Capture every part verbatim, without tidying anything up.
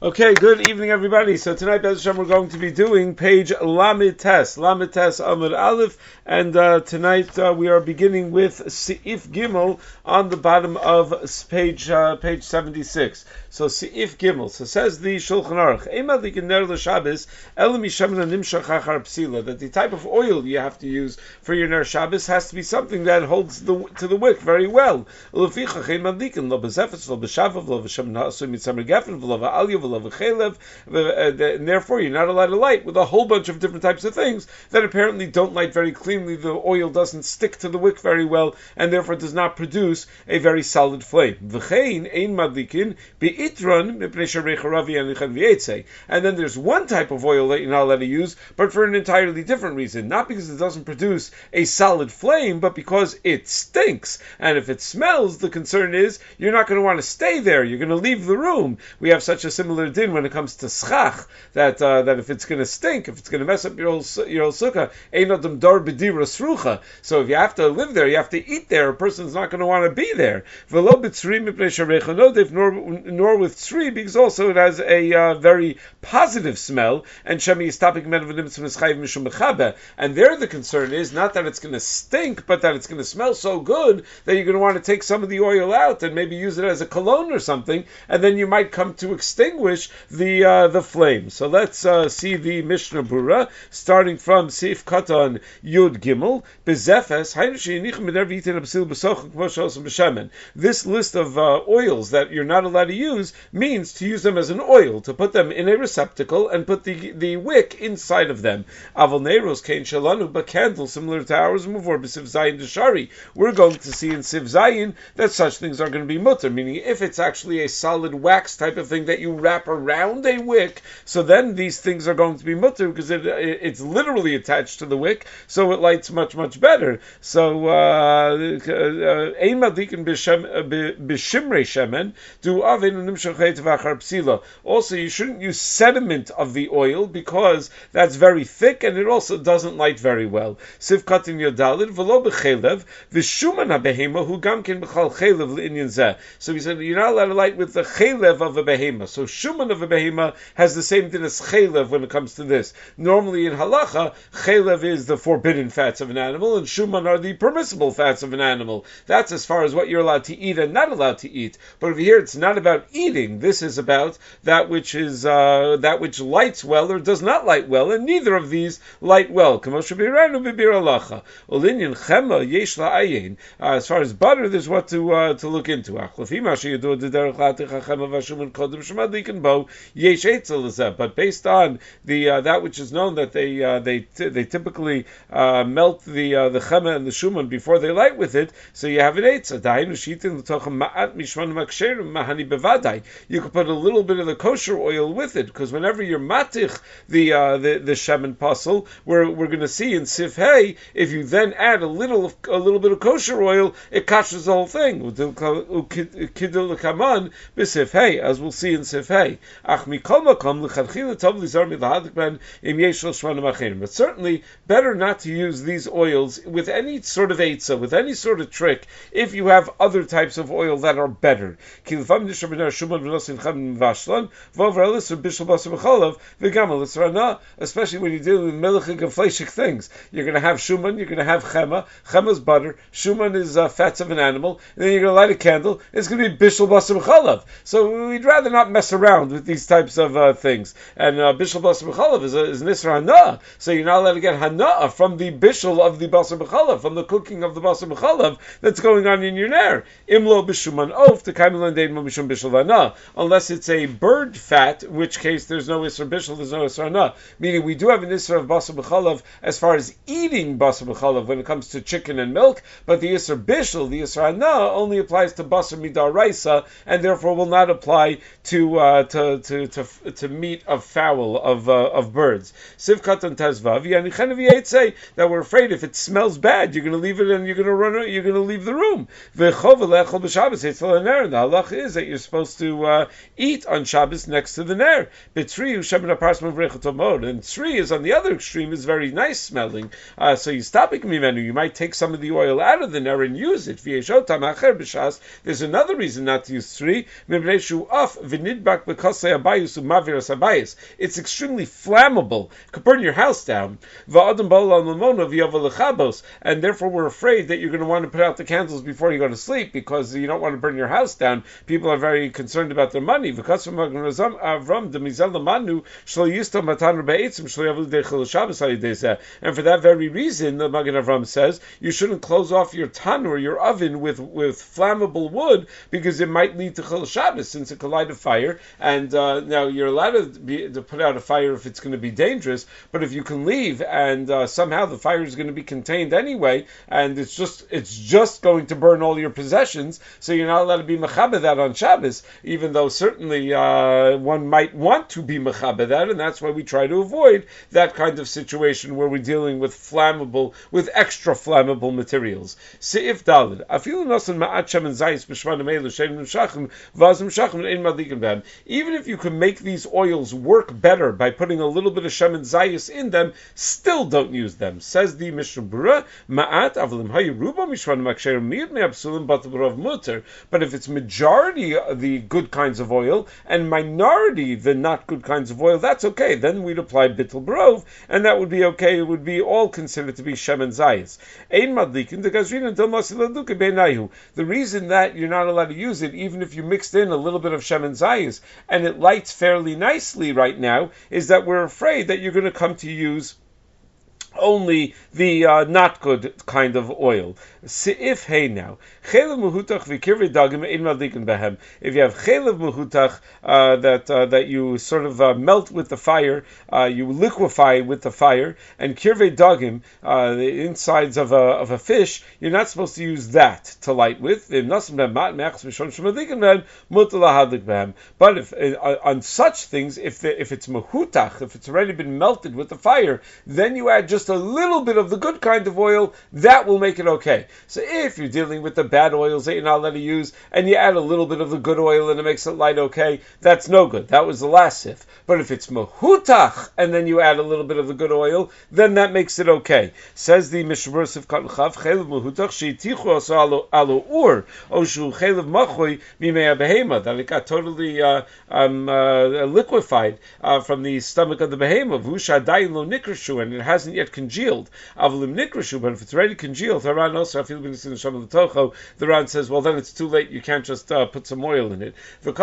Okay, good evening, everybody. So tonight, Bez Hashem, we're going to be doing page Lamed Tes, Lamed Tes Amud Aleph, and uh, tonight uh, we are beginning with Seif Gimel on the bottom of page uh, page seventy-six. So Seif Gimel. So says the Shulchan Aruch, Eimad Ner l'Shabbos El Mishamna Nimshach Achar Psila, that the type of oil you have to use for your Ner Shabbos has to be something that holds the, to the wick very well. L'fichach Eimad Likin Lo B'Zefetz Lo B'Shavav Lo B'Shamna Asur Mitzamer Gefen Lo B'Alyav and therefore you're not allowed to light with a whole bunch of different types of things that apparently don't light very cleanly. The oil doesn't stick to the wick very well, and therefore does not produce a very solid flame. And then there's one type of oil that you're not allowed to use, but for an entirely different reason. Not because it doesn't produce a solid flame, but because it stinks. And if it smells, the concern is you're not going to want to stay there. You're going to leave the room. We have such a similar din when it comes to schach, that uh, that if it's going to stink, if it's going to mess up your old, your old sukkah, ein adam dar b'dira srucha. So if you have to live there, you have to eat there, a person's not going to want to be there. V'lo b'tzri mipnei sharecha nodif, nor nor with tzri, because also it has a uh, very positive smell, and shemi yistapik men v'nimtzim eschayv mishum mechabe. And there the concern is not that it's going to stink, but that it's going to smell so good that you're going to want to take some of the oil out and maybe use it as a cologne or something, and then you might come to extinguish the uh, the flame. So let's uh, see the Mishnah Brura, starting from Seif Katan Yud Gimel. This list of uh, oils that you're not allowed to use means to use them as an oil, to put them in a receptacle and put the the wick inside of them. Aval Neiros Kain Shalanu, but candles similar to ours, Muvor B'Siv Zayin Deshari. We're going to see in Siv Zayin that such things are going to be mutter, meaning if it's actually a solid wax type of thing that you wrap around a wick, so then these things are going to be mutter because it, it, it's literally attached to the wick, so it lights much, much better. So, Ein Madikin B'Shimrei Shemen, Du Avin Nimshachet V'Achar Psila. Also, you shouldn't use sediment of the oil because that's very thick and it also doesn't light very well. Siv Katin Yodalid, V'lo B'Chelev, V'Shuman HaBehema, Hu Gamkin B'Chal Chelev L'Inyan Zeh. So he said, you're not allowed to light with the chelev of a behema. So shuman of a behema has the same thing as chelev when it comes to this. Normally in halacha, chelev is the forbidden fats of an animal, and shuman are the permissible fats of an animal. That's as far as what you're allowed to eat and not allowed to eat. But over here, it's not about eating. This is about that which is uh, that which lights well or does not light well, and neither of these light well. Uh, as far as butter, there's what to uh, to look into. But based on the uh, that which is known that they uh, they t- they typically uh, melt the uh, the chema and the shuman before they light with it, so you have an eitzah. You could put a little bit of the kosher oil with it, because whenever you're matich the uh, the the shemen pasul, we're we're going to see in Sif Hey, if you then add a little of, a little bit of kosher oil, it kashes the whole thing. Hey, as we'll see in Sif Hey. But certainly, better not to use these oils with any sort of eitzah, with any sort of trick, if you have other types of oil that are better. Especially when you're dealing with melichik and fleishik things. You're going to have shuman, you're going to have chema. Chema's butter, shuman is uh, fats of an animal, and then you're going to light a candle, it's going to be bishul basar b'chalav. So we'd rather not mess around with these types of uh, things. And uh, bishul basar b'chalav is, is nisra hana, so you're not allowed to get hana from the bishul of the basar b'chalav, from the cooking of the basar b'chalav that's going on in your ner. Imlo b'shuman of to kaimilan dein mishum bishul hana, unless it's a bird fat, in which case there's no isra bishul, there's no isra hana. Meaning we do have an isra of basar b'chalav as far as eating basar b'chalav when it comes to chicken and milk, but the isra bishul, the isra hana, only applies to basar midaraisa, and therefore will not apply to uh, to, to to to meat of fowl of uh, of birds. Sivkat and tazvav say that we're afraid if it smells bad, you're going to leave it and you're going to run. You're going to leave the room. The halacha is that you're supposed to uh, eat on Shabbos next to the ner. And tzri is on the other extreme, is very nice smelling. Uh, so you stop it mimenu. You might take some of the oil out of the ner and use it. There's another reason not to use tzri. bekasei abayus umaviras abayus. It's extremely flammable. It could burn your house down. Va'adam ba'olam lamona v'yava lechabos. And therefore we're afraid that you're going to want to put out the candles before you go to sleep because you don't want to burn your house down. People are very concerned about their money. And for that very reason, the Magen Avram says, you shouldn't close off your tanur, your oven, with, with flammable wood because it might lead to Chil Shabbos, since it could light a fire. And uh, now you're allowed to, be, to put out a fire if it's going to be dangerous, but if you can leave and uh, somehow the fire is going to be contained anyway, and it's just it's just going to burn all your possessions, so you're not allowed to be mechaber that on Shabbos, even though certainly uh, one might want to be mechaber that, and that's why we try to avoid that kind of situation where we're dealing with flammable, with extra flammable materials. Seif Daled. Afilu nosan ma'at shemen zayis b'shmanim elu shein m'shachim v'azim shachim ein madlikin b'hem. Even if you can make these oils work better by putting a little bit of shemen zayis in them, still don't use them. Says the Mishnah Berurah, ma'at avlim hayu ruba mishmanim aksherim miyut me'absulim batavarav muter. But if it's majority the good kinds of oil and minority the not good kinds of oil, that's okay. Then we'd apply bittul barov, and that would be okay. It would be all considered to be shemen zayis. Ein madlikin the gazrin until masiladuke beinayu. The reason that you're not allowed to use it, even if you mixed in a little bit of shemen zayis and it lights fairly nicely right now, is that we're afraid that you're going to come to use only the uh, not good kind of oil. Seif hey now. Chelev muhutach v'kirvei dagim ein madlikin behem. If you have chelev muhutach uh, that uh, that you sort of uh, melt with the fire, uh, you liquefy with the fire, and kirvei dagim, uh, the insides of a of a fish, you're not supposed to use that to light with. But if uh, on such things, if the, if it's muhutach, if it's already been melted with the fire, then you add just a little bit of the good kind of oil, that will make it okay. So if you're dealing with the bad oils that you're not allowed to use, and you add a little bit of the good oil and it makes it light okay, that's no good. That was the last sif. But if it's mehutach, and then you add a little bit of the good oil, then that makes it okay. Says the Mishnah Berurah Sif Katan Chav, chelev mehutach sheitichu also alo ur, oshu chelev machui mimei behema, that it got totally uh, um, uh, liquefied uh, from the stomach of the behema, v'ushadayin lo nikrashu, and it hasn't yet congealed. Avalim nikrashu, but if it's already congealed, Haran also the Ran says, well, then it's too late. You can't just uh, put some oil in it. And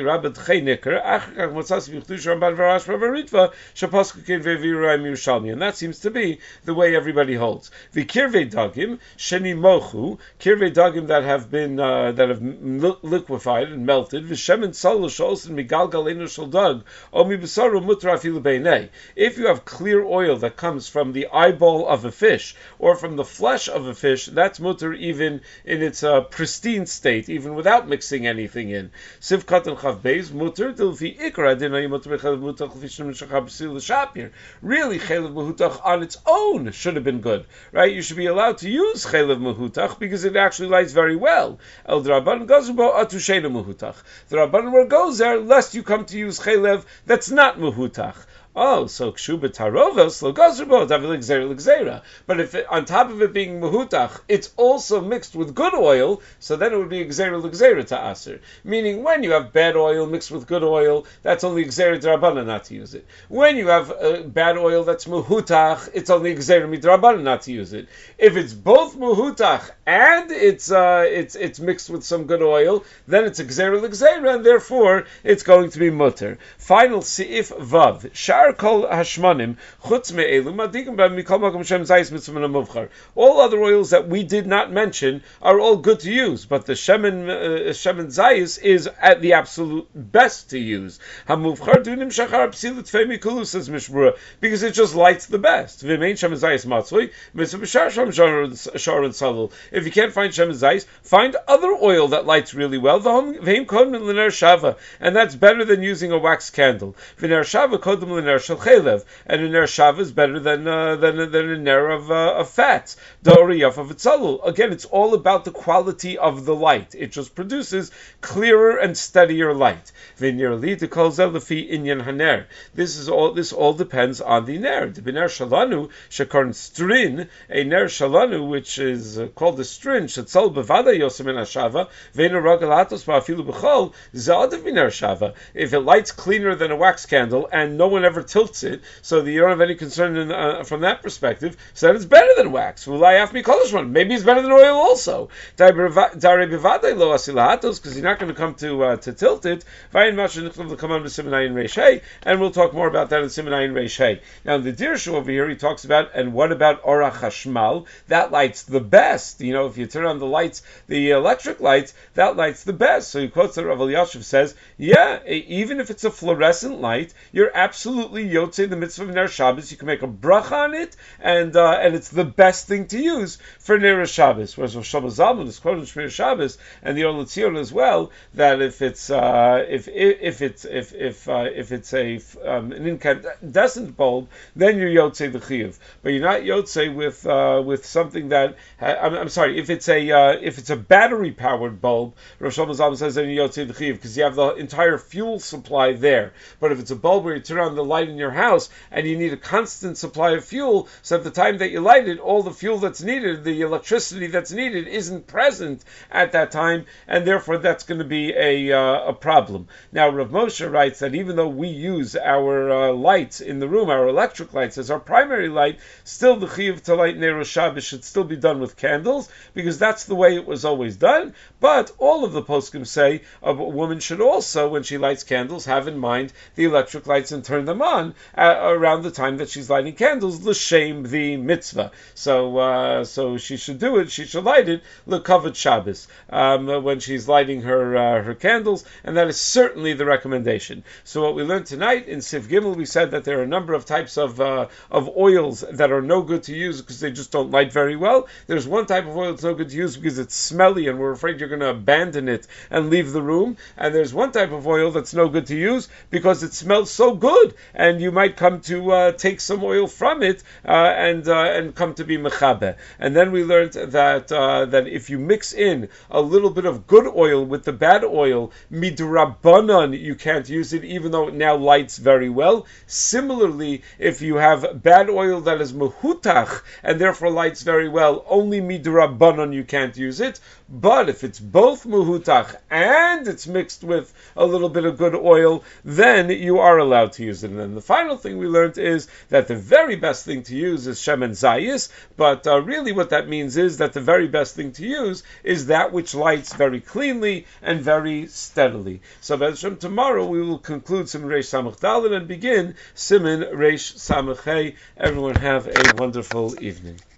that seems to be the way everybody holds. The kirvei dagim sheni mochu, kirvei dagim that have been uh, that have liquefied and melted. V'shemen salus sholson migalgal enu shel dag omi b'saru mutra afilu beinei. If you have clear oil that comes from the eyeball of a fish or from the flesh of a fish, that's mutter even in its uh, pristine state, even without mixing anything in. Siv katan chav beis mutter dilfi ikra dinay mutter bechalev mutach l'fishim shachab b'sil l'shapir. Really, chalev mehutach on its own should have been good, right? You should be allowed to use chalev mehutach because it actually lights very well. El draban gazbo atushena mehutach. The rabban where goes there, lest you come to use chalev that's not mehutach. Oh, so kshuba tarovos lo gazerbo davil gzeira gzeira. But if it, on top of it being mehutach, it's also mixed with good oil, so then it would be gzeira gzeira to aser. Meaning, when you have bad oil mixed with good oil, that's only gzeira drabana not to use it. When you have uh, bad oil that's mehutach, it's only gzeira midrabana not to use it. If it's both mehutach and it's uh, it's it's mixed with some good oil, then it's a gzeira gzeira, and therefore it's going to be mutter. Final seif vav. Kol hashmanim chutz me'elu madigim b'hem mikol makom shem zayis mitzvah muvchar. All other oils that we did not mention are all good to use, but the shemen uh, shemen zayis is at the absolute best to use. Hamuvchar dunim shachar psilut fei mikulu, says Mishnah Berurah, because it just lights the best. V'mein shemen zayis matzoi mitzvah b'shar sham shar and salul. If you can't find shemen zayis, find other oil that lights really well. V'heim kodem l'ner shava, and that's better than using a wax candle. V'ner shava kodem l'ner ner shel chelev, and a ner shava is better than uh, than than a ner of uh, of fats. Da'oriyaf of itzalul. Again, it's all about the quality of the light. It just produces clearer and steadier light. V'nirli dekol zeh lefi inyan haner. This is all. This all depends on the ner. The b'ner shalanu shekarn strin, a ner shalanu which is uh, called the strin shetzal bevada yosem in hashava ve'ner ragalatos ba'afilu b'chol za'adav b'ner shava. If it lights cleaner than a wax candle and no one ever tilts it, so that you don't have any concern in, uh, from that perspective, so then it's better than wax. Maybe it's better than oil also. Because you're not going to come to uh, to tilt it. And we'll talk more about that in Simenayin Reish. Now in the Dirshu over here, he talks about, and what about Orach Hashmal? That lights the best. You know, if you turn on the lights, the electric lights, that lights the best. So he quotes that Rav Elyashiv says, yeah, even if it's a fluorescent light, you're absolutely yotzei the mitzvah of Ner Shabbos. You can make a bracha on it, and uh, and it's the best thing to use for Ner Shabbos. Whereas Rosh Hashanah Zalman is quoted in Shmir Shabbos and the Or L'Tzion as well, that if it's uh, if if it's if if uh, if it's a um, an incandescent bulb, then you're yotzei the chiyuv. But you're not yotzei with uh, with something that ha- I'm, I'm sorry, if it's a uh, if it's a battery powered bulb, Rosh Hashanah Zalman says then you're yotzei the chiyuv because you have the entire fuel supply there. But if it's a bulb where you turn on the light in your house and you need a constant supply of fuel, so at the time that you light it, all the fuel that's needed, the electricity that's needed, isn't present at that time, and therefore that's going to be a uh, a problem. Now Rav Moshe writes that even though we use our uh, lights in the room, our electric lights as our primary light, still the chiyuv to light Ner Shabbos should still be done with candles, because that's the way it was always done. But all of the poskim say a woman should also, when she lights candles, have in mind the electric lights and turn them on uh, around the time that she's lighting candles, l'shem the mitzvah. So uh, so she should do it, she should light it l'kavod Shabbos um, when she's lighting her uh, her candles, and that is certainly the recommendation. So what we learned tonight in Sif Gimel, we said that there are a number of types of uh, of oils that are no good to use because they just don't light very well. There's one type of oil that's no good to use because it's smelly and we're afraid you're going to abandon it and leave the room. And there's one type of oil that's no good to use because it smells so good, and you might come to uh, take some oil from it uh, and uh, and come to be mechabe. And then we learned that uh, that if you mix in a little bit of good oil with the bad oil, midrabanan, you can't use it even though it now lights very well. Similarly, if you have bad oil that is mehutach and therefore lights very well, only midrabanan you can't use it. But if it's both mehutach and it's mixed with a little bit of good oil, then you are allowed to use it. And then the final thing we learned is that the very best thing to use is shemen zayis, but uh, really what that means is that the very best thing to use is that which lights very cleanly and very steadily. So Bezhem, tomorrow we will conclude Siman Reish Samach Daled and begin Siman Reish Samach Hey. Everyone have a wonderful evening.